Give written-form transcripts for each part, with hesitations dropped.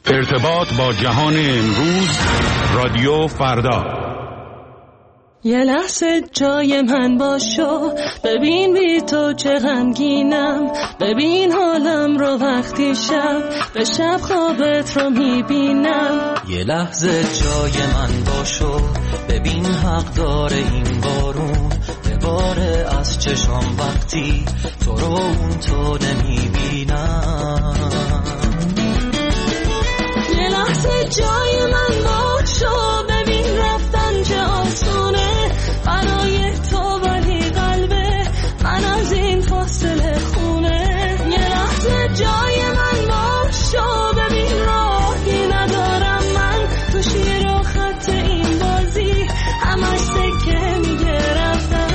ارتباط با جهان امروز، رادیو فردا. یه لحظه جای من باشو، ببین بی تو چه غمگینم، ببین حالم رو وقتی شب به شب خوابت رو میبینم. یه لحظه جای من باشو، ببین حق داره این بارون بباره از چشام وقتی تو رو اون تو نمیبینم. یه لحظه جای من باشو، ببین رفتن چه آسونه برای تو، ولی قلبه من از این فاصله خونه. یه لحظه جای من باشو، ببین راهی ندارم من تو شیر و خط این بازی، همش سکه میگه رفتن.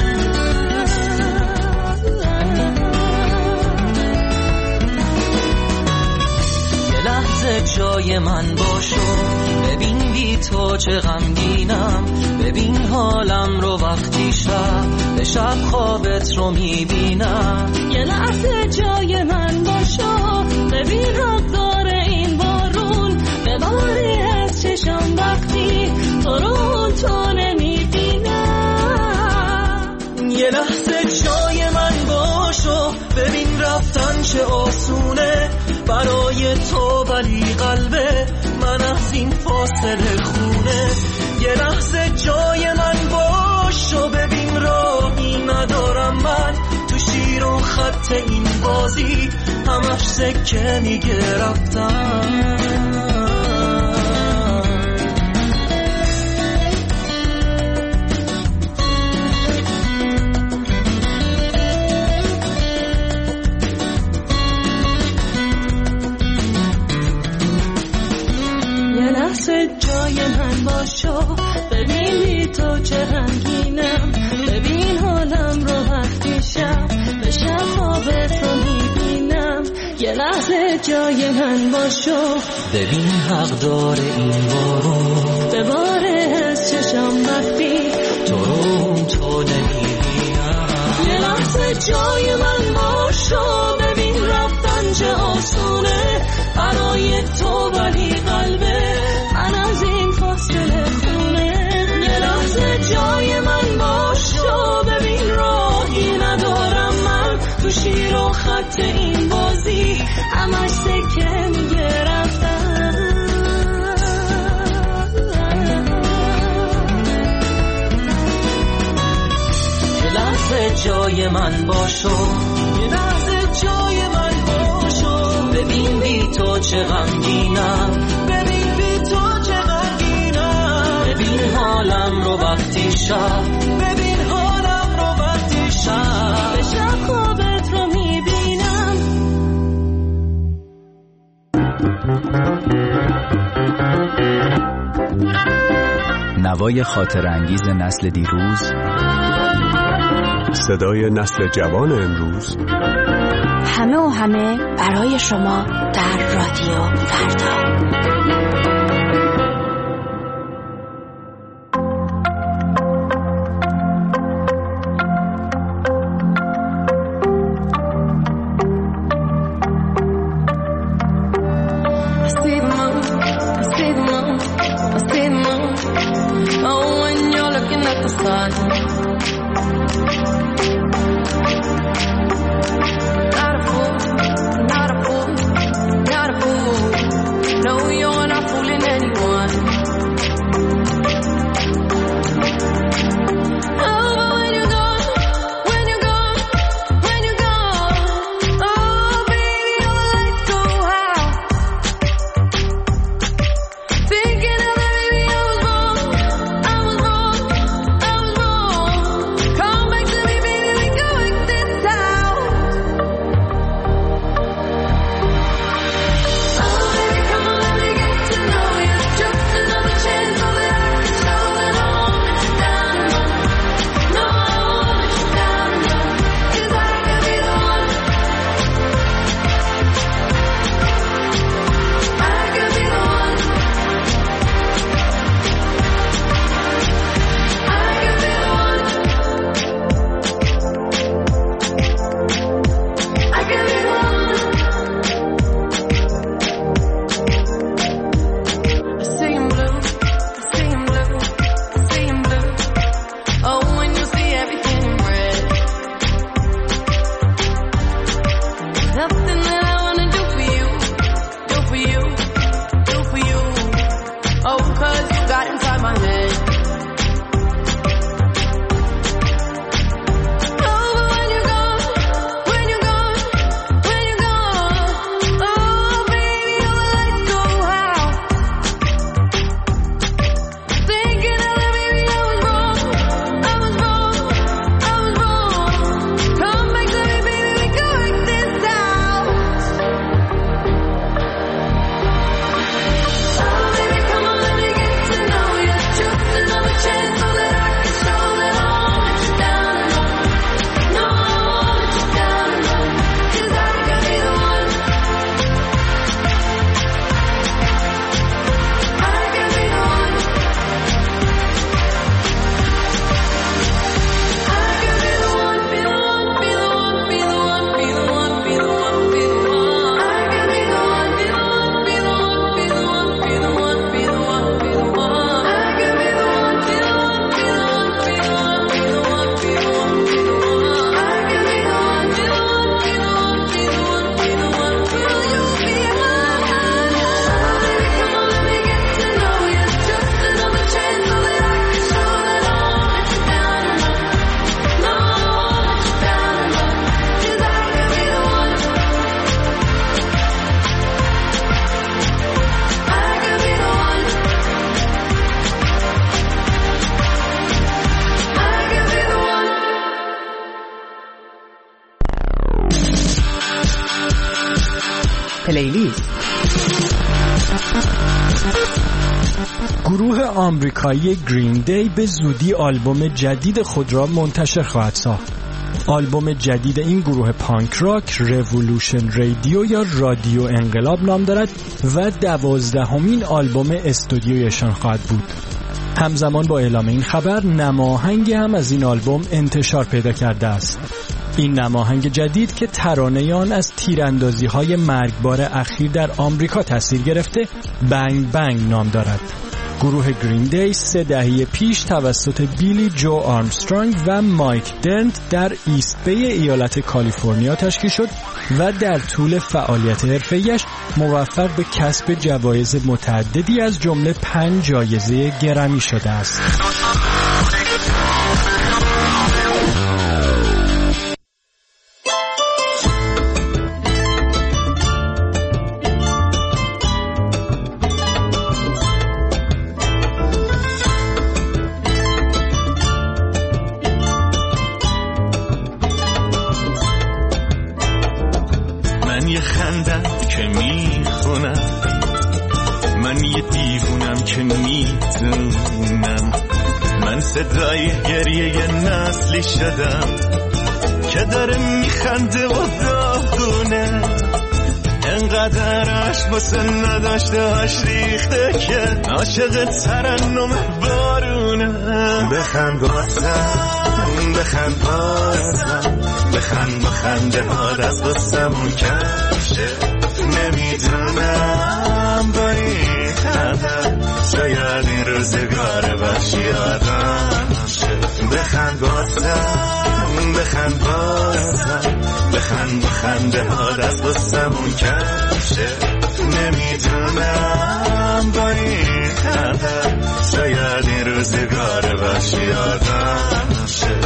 یه لحظه جای من باشو، ببین بی تو چه غمگینم، ببین حالم رو وقتی شب به شب خوابت رو میبینم. یه لحظه جای من باشو، ببین حق داره این بارون بباری از چشم وقتی تو رو تو نمیبینم. یه لحظه جای من باشو، ببین رفتن چه آسونه برای تو، ولی قلبه من از این فاصله خونه. یه لحظه جای من باشو، ببین راهی ندارم من تو شیر و خط این بازی، همش سکه میگه رفتن. جای من باشو، ببین بی تو چه غمگینم، ببین حالم رو وقتی شب به شب خوابت رو میبینم. یه لحظه جای من باشو، ببین حق داره این بارون بباره از چشم وقتی تو رو تو نمیبینم. یه لحظه جای من باشو، ببین رفتن چه آسونه برای تو، ولی قلبه من از این فاصله خونه. یه لحظه جای من باشو، ببین راهی ندارم من تو شیر و خط این بازی، همش سکه میگه رفتن. یه لحظه جای من باشو، یه لحظه جای من باشو، ببین بی تو چه غمگینم، ببین بی تو چه غمگینم، ببین حالم رو وقتی شب، ببین حالم رو وقتی شب به شب خوابت رو میبینم. نوای خاطر انگیز نسل دیروز، صدای نسل جوان امروز، همه و همه برای شما در رادیو فردا. Come back to me. گروه آمریکایی گرین دی به زودی آلبوم جدید خود را منتشر خواهد ساخت. آلبوم جدید این گروه پانک راک رولوشن رادیو یا رادیو انقلاب نام دارد و 12مین آلبوم استودیویشان خواهد بود. همزمان با اعلام این خبر نماهنگی هم از این آلبوم انتشار پیدا کرده است. این نماهنگ جدید که ترانه آن از تیراندازی‌های مرگبار اخیر در آمریکا تاثیر گرفته بنگ بنگ نام دارد. گروه گرین دی 3 دهه پیش توسط بیلی جو آرمسترانگ و مایک دنت در ایست بی ایالت کالیفرنیا تشکیل شد و در طول فعالیت حرفه‌ایش موفق به کسب جوایز متعددی از جمله 5 جایزه گرمی شده است. صدای گریه نسلی شدم که داره میخنده و داغونه، انقدر عشق واسه نداشتهاش ریخته که عاشق ترنم بارونه. بخند بازم بخند بازم بخند با خنده ها دست بستمون کشه، نمیدونم با این خنده شاید این روزگار بخشی آدم شه. بخند بازم بخند بازم بخند با خنده ها دست بستمون کشه، نمیدونم با این خنده شاید این روزگار بخشی آدم شه.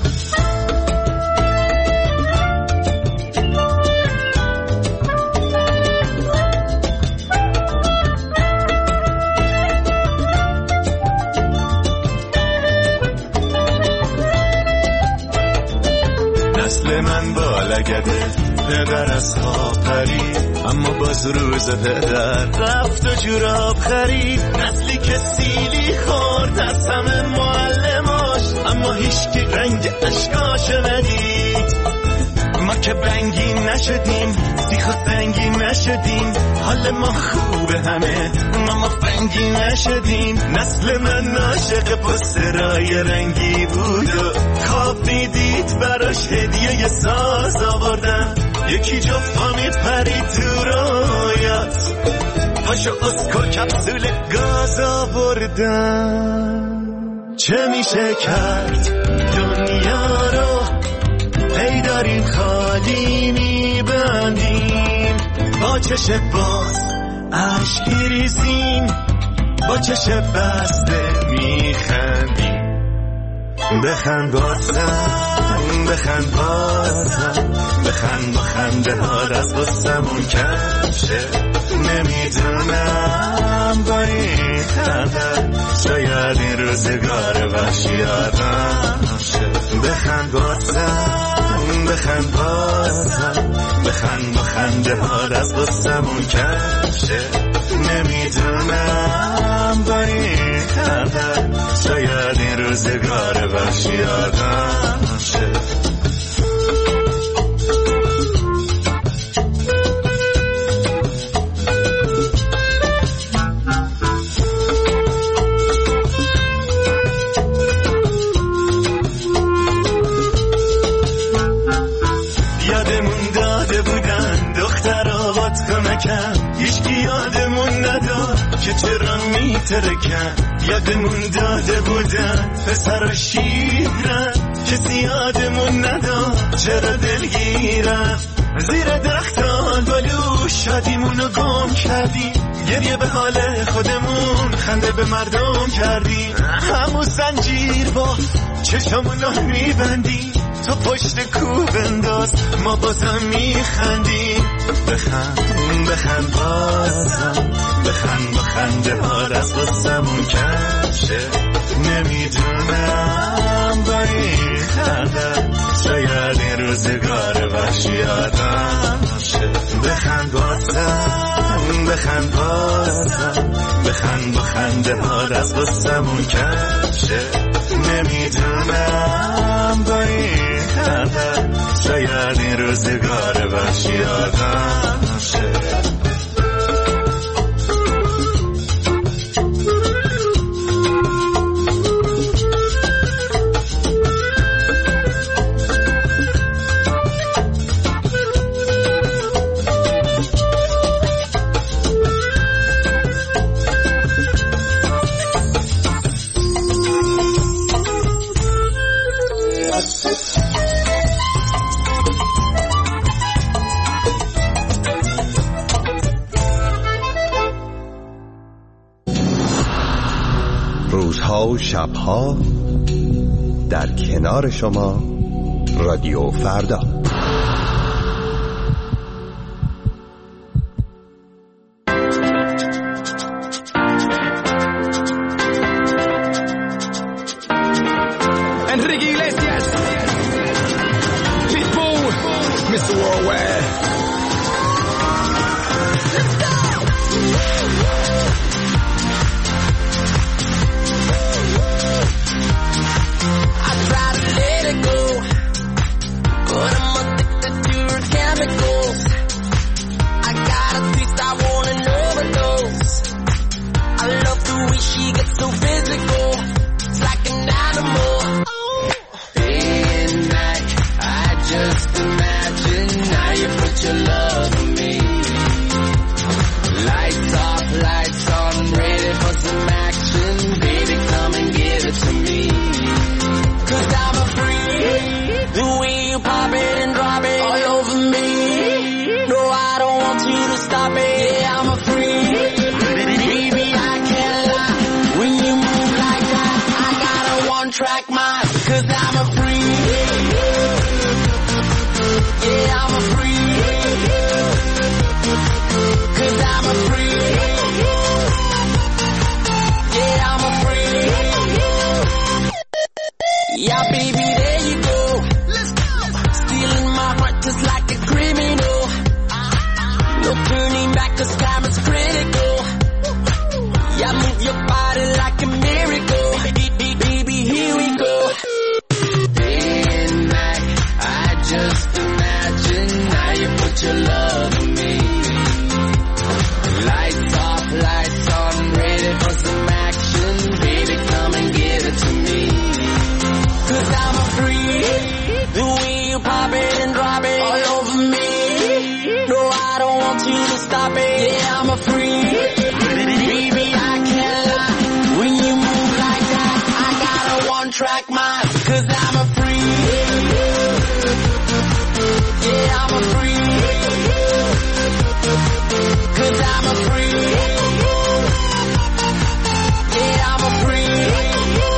نسل من بالگده پدر از خواب پرید، اما باز روز پدر رفت و جوراب خرید. نسلی که سیلی خورد از همه معلماش، اما هیچکی رنگ اشکاش ندید. ما که بنگی نشدیم سیخ و سنگی نشدیم، حال ما خوبه همه ما فنگی نشدیم. نسل من عاشق پسترای رنگی بود و خواب میدید براش هدیه ساز آوردن، یکی جفتا میپرید تو رویات پاشو اسکو کپسول گاز آوردن. چه میشه کرد دنیا رو هی داریم خالی میبندیم، با چش باز عشق ریزیم، با چش بسته میخندیم. بخند بازم بخند بازم بخند با خنده ها دست بستمون کشه، نمیدونم با این خنده شاید این روزگار وحشی آدم شه. بخند بازم بخند بازم بخند با خنده ها دست بستمون کشه، نمیدونم با این خنده شاید این روزگار وحشی آدم شه. هیچکی یادمون نداد که چرا میترکن، یادمون داده بودن پسر و شیرن، کسی یادمون نداد چرا دلگیرن. زیر درختان بالو شادیمونو گم کردیم، گریه به حال خودمون خنده به مردم کردیم. همون زنجیر با چشمونو میبندیم، تو پشت کوه بنداز ما بازم میخندیم. بخند بازم بخند با خنده ها دست بستمون کشه، نمیدونم با این خنده شاید این روزگار وحشی آدم شه. بخند بازم بخند بازم، بخند با خنده هات از قصمون کم شه. نمیدونم با این خنده شاید این روزگار وحشی آدم شه. روزها و شبها در کنار شما رادیو فردا. Enrique Iglesias, Pitbull, Mr. Worldwide. I try to let it go, but I'm addicted to her chemicals. I got a taste, I want an overdose. I love the way she gets so physical. It's like an animal. Day and night, I just imagine how you put your love on me. Lights off, lights on, ready for some action. Baby, come and give it to me. 'Cause I'm a freak. The way you pop it and drop it all over me. No, I don't want you to stop it. Yeah, I'm a freak. Baby, I can't lie. When you move like that, I got a one-track mind. 'Cause I'm a freak. Yeah, I'm a freak. 'Cause I'm a freak. Yeah, I'm a freak. Yeah, baby, there you go. Let's go. Stealing my heart just like a criminal. No turning back 'cause time is critical. Yeah, move your body like a miracle. Baby, here we go. Day and night, I just imagine how you put your love on me. Lights off, lights on, ready for some action. Baby, come and give it to me. 'Cause I'm a freak. The way you pop it and drop it all over me. No, I don't want you to stop it. Yeah, I'm a freak. Baby, I can't lie. When you move like that, I got a one-track mind. 'Cause I'm a freak. Yeah, I'm a freak. 'Cause I'm a freak. Yeah, I'm a freak.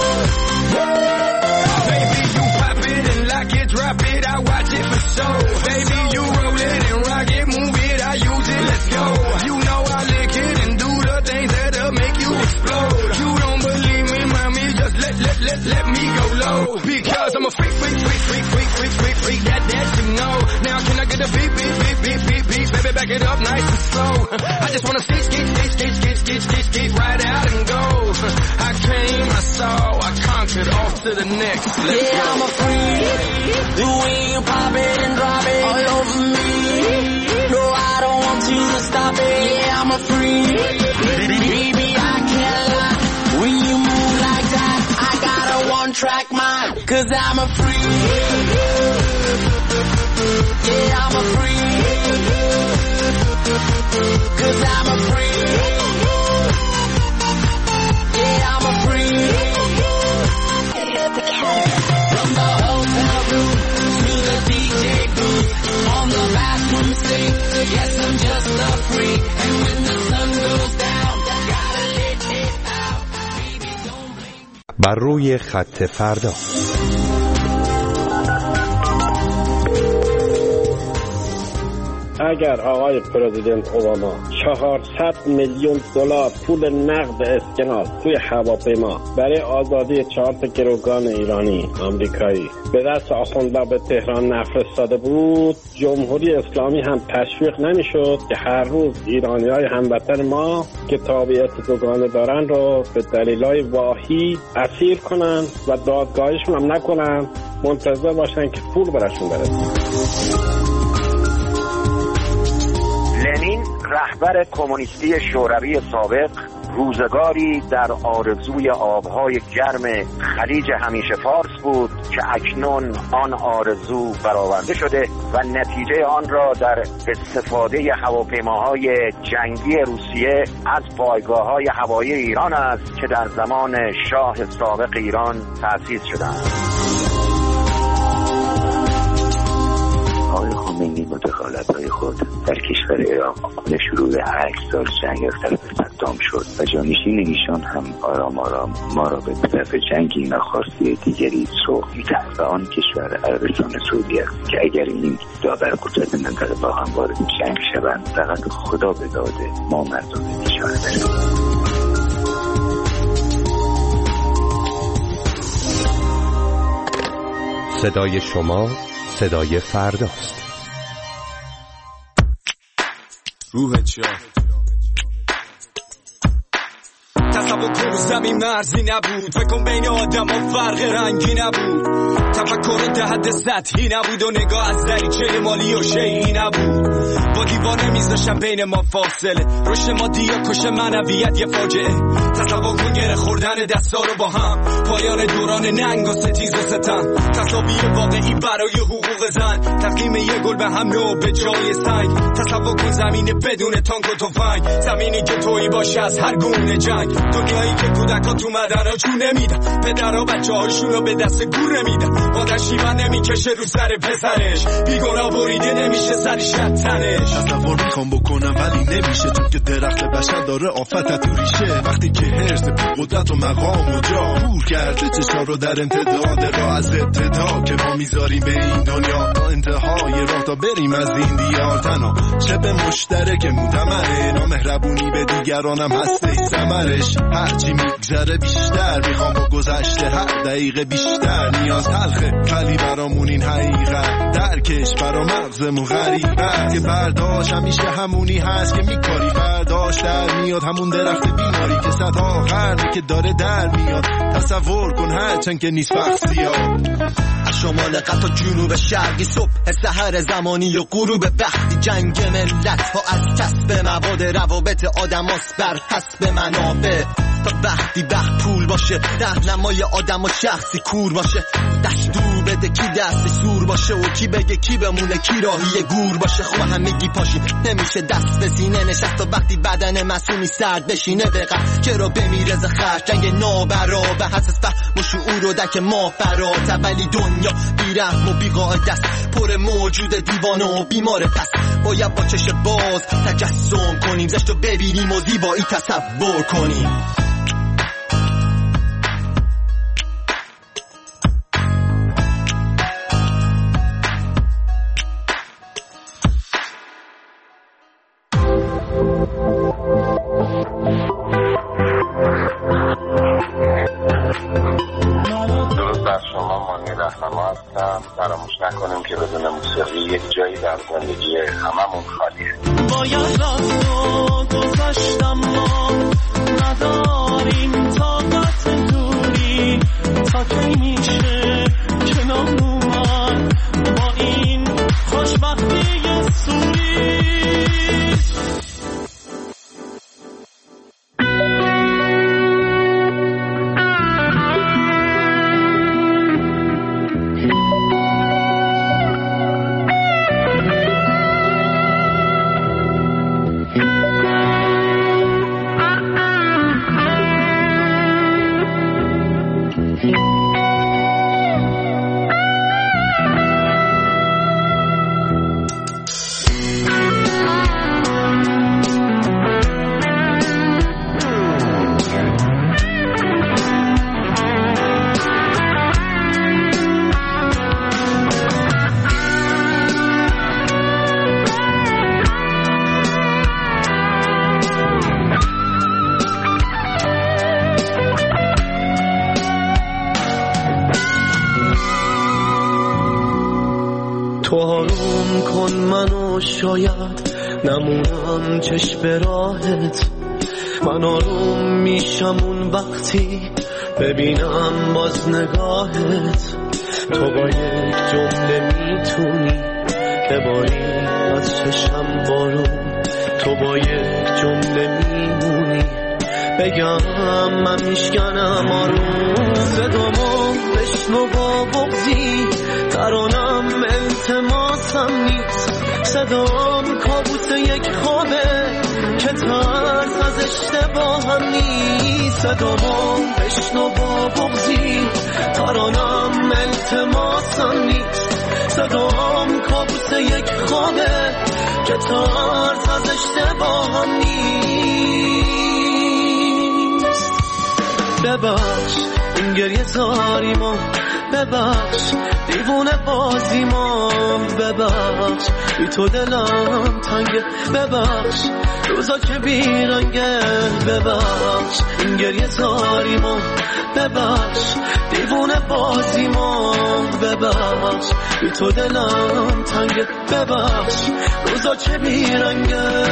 Baby, you pop it and lock it, drop it, I watch it for show. Baby, you roll it and rock it, move it, I use it, let's go. You know I lick it and do the things that'll make you explode. You don't believe me, mommy, just let me go low. Because I'm a freak, that you know. Now can I get a beat, baby, back it up nice and slow. I just wanna skate right out and go. I came, I saw, I conquered, off to the next. Let's go. I'm a freak. The way you pop it and drop it all over me. No, I don't want you to stop it. Yeah, I'm a freak. Baby, I can't lie. When you move like that, I got a one-track mind. 'Cause I'm a freak. Yeah, I'm a freak. 'Cause I'm a freak. Yeah, I'm a freak. From the hotel room to the DJ booth, on the bathroom sink. Yes, I'm just a freak. And when the sun goes down, gotta let it out. Baby, don't blink. بر روی خط فردا. اگر آقای پرزیدنت اوباما 400 میلیون دلار پول نقد اسکناس توی هواپیما برای آزادی 4 گروگان ایرانی آمریکایی به دست آخوندها به تهران نفرستاده بود، جمهوری اسلامی هم تشویق نمیشد که هر روز ایرانی‌های هموطن ما که تابعیت دوگانه دارن رو به دلایل واهی اسیر کنن و دادگاهشون هم نکنن، منتظر باشن که پول براشون برسه. لنین رهبر کمونیستی شوروی سابق روزگاری در آرزوی آبهای گرم خلیج همیشه فارس بود که اکنون آن آرزو برآورده شده و نتیجه آن را در استفاده هواپیماهای جنگی روسیه از پایگاه‌های هوایی ایران است که در زمان شاه سابق ایران تأسیس شدند. آقای خمینی با دخالت‌های خود در کشور عراق شروع به 8 سال جنگ از طرف صدام شد و جانشین ایشان هم آرام آرام ما را به طرف جنگی ناخواسته دیگری سوق می‌دهد و آن کشور عربستان سعودی است که اگر این داور قدرت منطقه با هم وارد جنگ شوند فقط خدا به داد ما مردم ایشان برسد. صدای شما صدای فرداست. روحت شاد. تصور کن زمین مرزی نبود، فکر کن بین آدم ها فرق رنگی نبود، تفکر ده حد سطحی نبود و نگاه از دریچه مالی و شیعی نبود، با دیوانه میذاشم بین ما فاصله، رشد مادی یا کش معنویت یه فاجعه. تصور کن گره خوردن دستا رو با هم، پایان دوران ننگ و ستیز و ستم، تصاویر واقعی برای حقوق زن، تقدیم یه گل به هم نو به جای سنگ. تصور کن زمین بدون تانک و تفنگ، زمینی که تویی باشه از هر گونه جنگ، دنیایی که کودکا تو مدرها جون نمیدن، پدرها بچه هاشون رو به دست گور نمیدن، مادر شیون نمیکشه رو سر پسرش، بیگناه بریده نمیشه سرش تنش. تصور میخوام بکنم ولی نمیشه، چون که درخت بشر داره آفت تو ریشه، وقتی که حرص قدرت و مقام و جا پور کرده چشا رو در امتداد را از ابتدا که ما میذاریم به این دنیا تا انتهای راه تا بریم از این دیار. تنها شب مشترک متمنه، نامهربونی به دیگرانم هسته ثمرش، هرچی میگذره بیشتر میخوام با گذشته هر دقیقه بیشتر، نیاز تلخه ولی برامون این حقیقت، درکش برا مغزمون غریبه که برداشت همیشه همونی هست که میکاری، برداشت در میاد همون درخت بیماری که صدها قرنه که داره در میاد. تصور کن هرچند که نیست وقت زیاد، از شمال قطع جنوب شرقی، صبح سحر زمانی و غروب وقتی، جنگ ملت ها از کسب مواد، روابط آدم هاست بر حسب منابع، تا وقتی وقت پول باشه راهنمای آدم و شخصی کور باشه، دستور بده کی دست زور باشه و کی بگه کی بمونه کی راهی گور باشه. خب همگی پاشی نمیشه دست به سینه نشست، تا وقتی بدن معصومی سرد بشینه دقت که رو بمیره ز خرج جنگ نابرا به حساس فهم و شعور و دک ما فرات، ولی دنیا بیرحم و بیقاعده است، پر موجود دیوانه و بیماره، پس باید با چش باز تجسم کنیم، زشت رو ببینیم و زیبایی تصور کنیم. فراموش نکنیم که بدون موسیقی یک جایی در زندگی هممون خالیه. باید رفت و گذشتم ما ندارم کن منو، شاید نمونم چشم راهت. من آروم میشم اون وقتی ببینم باز نگاهت. تو با یک جمله میتونی بباری از چشم بارون. تو با یک جمله میمونی بگم من میشکنم آروم. صدامو بشنو با بغضی، ترانم التماسم نیست. صدام کابوس یک خوابه که ترس از اشتباهم نیست. صدامو بشنو با بغضی، ترانم التماسم نیست. صدام کابوس یک خوابه که ترس از اشتباهم نیست. ببخش این گریه زاریمو، ببخش دیوونه بازیمو، ببخش بی تو دلم تنگه، ببخش روزا که بیرنگه، ببخش این گریه زاریمو، ببخش دیوونه بازیمو، ببخش بی تو دلم تنگه، ببخش روزا که بیرنگه.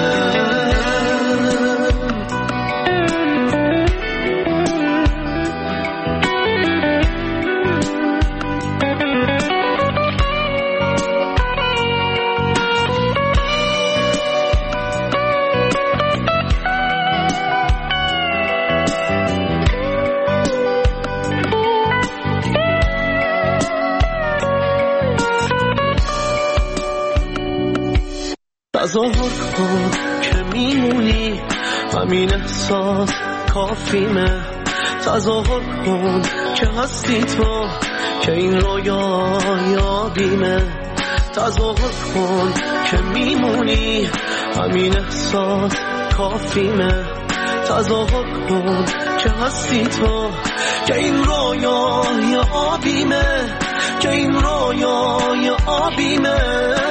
تظاهر کن که میمونی، همین احساس کافیمه. تظاهر کن که هستی تو، که این رویا یادیمه. تظاهر کن که میمونی، همین احساس کافیمه. تظاهر کن که هستی تو، که این رویا یادیمه، که این رویا یادیمه.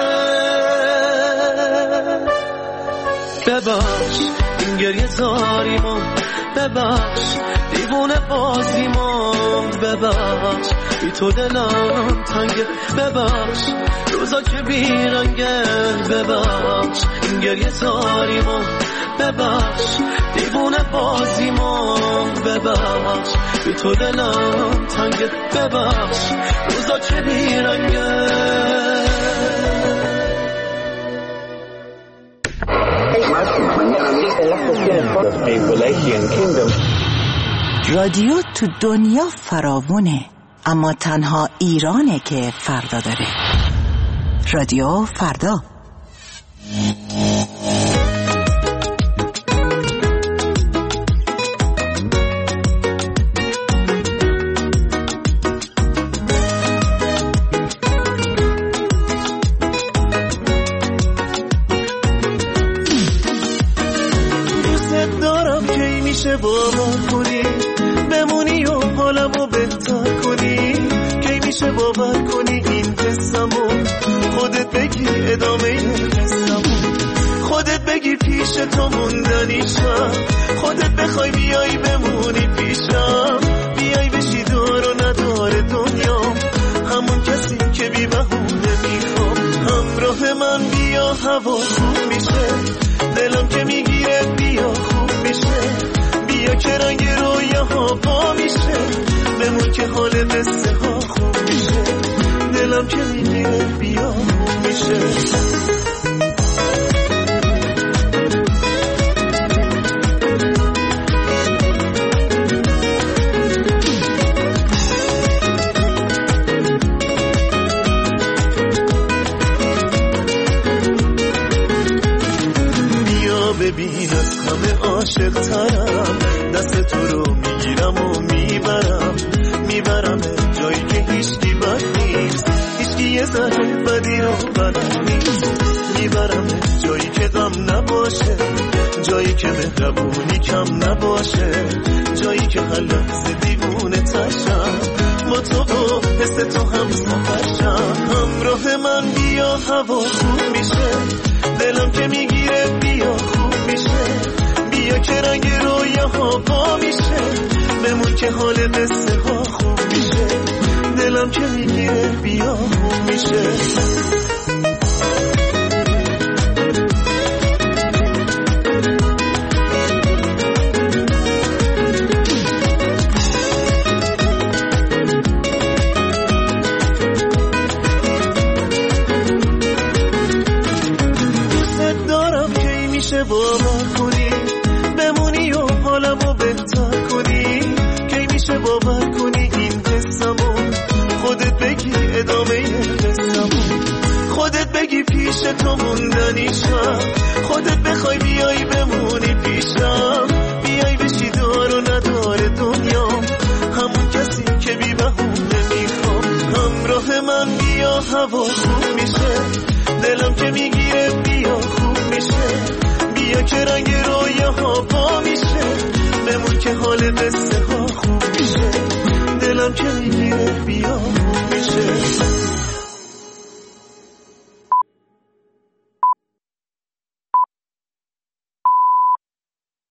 ببخش این گریه زاریمو، ببخش دیوونه بازیمو، ببخش بی تو دلم تنگه، ببخش روزا که بیرنگه، ببخش این گریه زاریمو، ببخش دیوونه بازیمو، ببخش بی تو دلم تنگه، ببخش روزا که بیرنگه. رادیو تو دنیا فراوونه، اما تنها ایرانه که فردا داره. رادیو فردا. باور کنی بمونی و حالمو بهتر کنی، کی میشه باور کنی این قصه‌مو خودت بگی ادامه این قصه‌مو، خودت بگی پیش تو موندنیشم، خودت بخوای بیای بمونی پیشم، بیای بشی دار و ندار دنیا، همون کسی که بی بهونه میخوام. همراه من بیا هوا خوب میشه، دلم که میگیره بیا خوب میشه، بیا که رنگ رویاها پا میشه، بمون که حال قصه ها خوب میشه، دلم که میگیره بیا خوب میشه. ببین از همه عاشق ترم، دست تو رو میگیرم و میبرم جایی که هیچکی بد نیست، هیچکی یه ذره بدی رو بلد نیست، میبرم جایی که غم نباشه، جایی که مهربونی کم نباشه، جایی که هر لحظه دیوونه تشم، با تو و حس تو هم سفرشم. همراه من بیا هوا خوب میشه، دلم که میگیره بیا خوب میشه، بیا که رنگ رویاها پا میشه، بمون که حال قصه ها خوب میشه، دلم که میگیره بیا خوب میشه. تو موندنیشم، خودت بخوای بیایی به